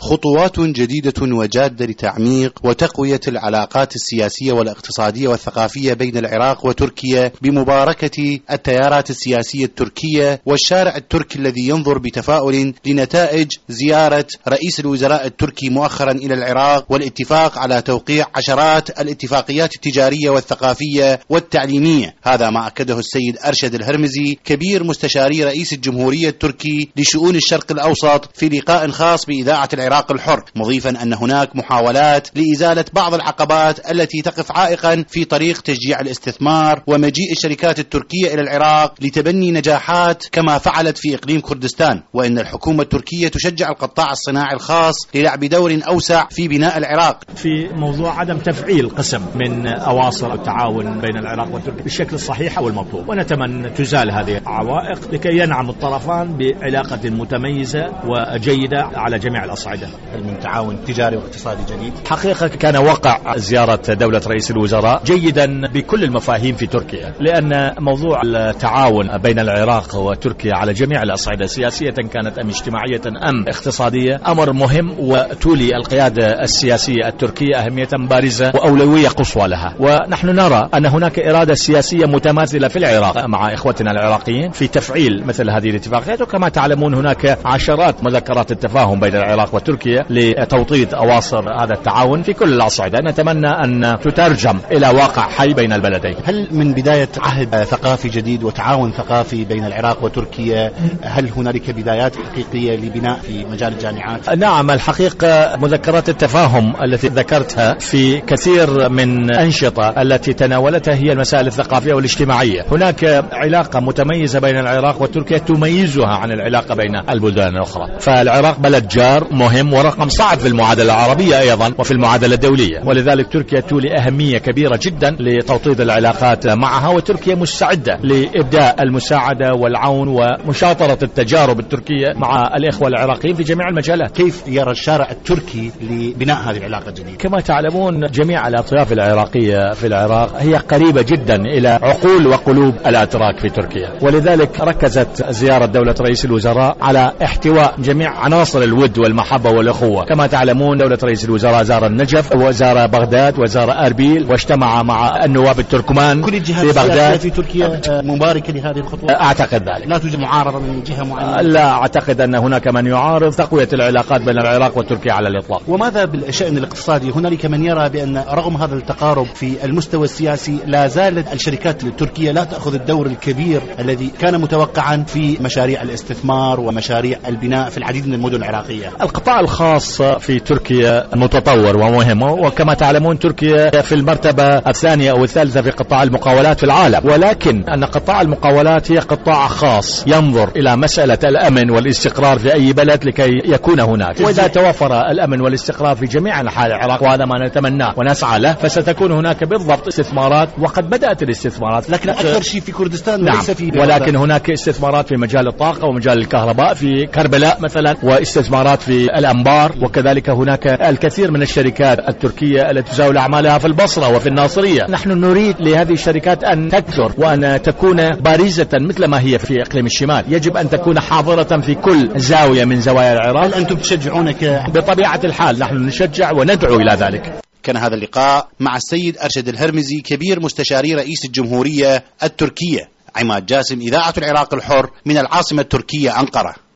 خطوات جديدة وجادة لتعميق وتقوية العلاقات السياسية والاقتصادية والثقافية بين العراق وتركيا بمباركة التيارات السياسية التركية والشارع التركي الذي ينظر بتفاؤل لنتائج زيارة رئيس الوزراء التركي مؤخرا إلى العراق والاتفاق على توقيع عشرات الاتفاقيات التجارية والثقافية والتعليمية. هذا ما أكده السيد أرشد الهرمزي كبير مستشاري رئيس الجمهورية التركي لشؤون الشرق الأوسط في لقاء خاص بإذاعة العراق الحر، مضيفا أن هناك محاولات لإزالة بعض العقبات التي تقف عائقا في طريق تشجيع الاستثمار ومجيء الشركات التركية إلى العراق لتبني نجاحات كما فعلت في إقليم كردستان، وأن الحكومة التركية تشجع القطاع الصناعي الخاص للعب دور أوسع في بناء العراق. في موضوع عدم تفعيل قسم من أواصر التعاون بين العراق وتركيا بالشكل الصحيح أو المطلوب، ونتمنى تزال هذه العوائق لكي ينعم الطرفان بعلاقة متميزة وجيدة على جميع الأصعدة. من تعاون تجاري واقتصادي جديد. حقيقة كان وقع زيارة دولة رئيس الوزراء جيدا بكل المفاهيم في تركيا، لأن موضوع التعاون بين العراق وتركيا على جميع الأصعدة سياسية كانت أم اجتماعية أم اقتصادية أمر مهم، وتولي القيادة السياسية التركية أهمية بارزة وأولوية قصوى لها. ونحن نرى أن هناك إرادة سياسية متماثلة في العراق مع إخوتنا العراقيين في تفعيل مثل هذه الاتفاقيات. وكما تعلمون هناك عشرات مذكرات التفاهم بين العراق وتركيا لتوطيد أواصر هذا التعاون في كل الأصعدة، نتمنى أن تترجم إلى واقع حي بين البلدين. هل من بداية عهد ثقافي جديد وتعاون ثقافي بين العراق وتركيا هل هنالك بدايات حقيقية لبناء في مجال الجامعات؟ نعم، الحقيقة مذكرات التفاهم التي ذكرتها في كثير من أنشطة التي تناولتها هي المسائل الثقافية والاجتماعية. هناك علاقة متميزة بين العراق وتركيا تميزها عن العلاقة بين البلدان الأخرى، فالعراق بلد جار مهم ورقم صعب في المعادلة العربية أيضا وفي المعادلة الدولية، ولذلك تركيا تولي أهمية كبيرة جدا لتوطيد العلاقات معها، وتركيا مستعدة لإبداء المساعدة والعون ومشاطرة التجارب التركية مع الإخوة العراقيين في جميع المجالات. كيف يرى الشارع التركي لبناء هذه العلاقة الجديدة؟ كما تعلمون جميع الأطياف العراقية في العراق هي قريبة جدا إلى عقول وقلوب الأتراك في تركيا، ولذلك ركزت زيارة دولة رئيس الوزراء على احتواء جميع عناصر الود والمحبة والأخوة. كما تعلمون دولة رئيس الوزراء زار النجف وزار بغداد وزار أربيل واجتمع مع النواب التركمان في بغداد. في تركيا مباركة لهذه الخطوة؟ أعتقد ذلك. لا توجد معارضة من جهة معينة؟ لا أعتقد أن هناك من يعارض تقوية العلاقات بين العراق وتركيا على الإطلاق. وماذا بالشأن الاقتصادي؟ هنالك من يرى بأن رغم هذا التقارب في المستوى السياسي لا زالت الشركات التركية لا تأخذ الدور الكبير الذي كان متوقعا في مشاريع الاستثمار ومشاريع البناء في العديد من المدن العراقية. القطاع الخاص في تركيا متطور ومهم، وكما تعلمون تركيا في المرتبة الثانية أو الثالثة في قطاع المقاولات في العالم، ولكن أن قطاع المقاولات هي قطاع خاص ينظر إلى مسألة الأمن والاستقرار في أي بلد لكي يكون هناك، وإذا توفر الأمن والاستقرار في جميع أنحاء العراق وهذا ما نتمناه ونسعى له فستكون هناك بالضبط استثمارات، وقد بدأت الاستثمارات، لكن أكثر شيء في كردستان. نعم، وليس في ولكن هناك استثمارات في مجال الطاقة ومجال الكهرباء في كربلاء مثلا، واستثمارات في الأنبار، وكذلك هناك الكثير من الشركات التركية التي تزاول أعمالها في البصرة وفي الناصرية. نحن نريد لهذه الشركات أن تكثر وأن تكون بارزة مثل ما هي في إقليم الشمال، يجب أن تكون حاضرة في كل زاوية من زوايا العراق. هل أنتم تشجعونك؟ بطبيعة الحال نحن نشجع وندعو إلى ذلك. كان هذا اللقاء مع السيد أرشد الهرمزي كبير مستشاري رئيس الجمهورية التركية. عماد جاسم، إذاعة العراق الحر من العاصمة التركية أنقرة.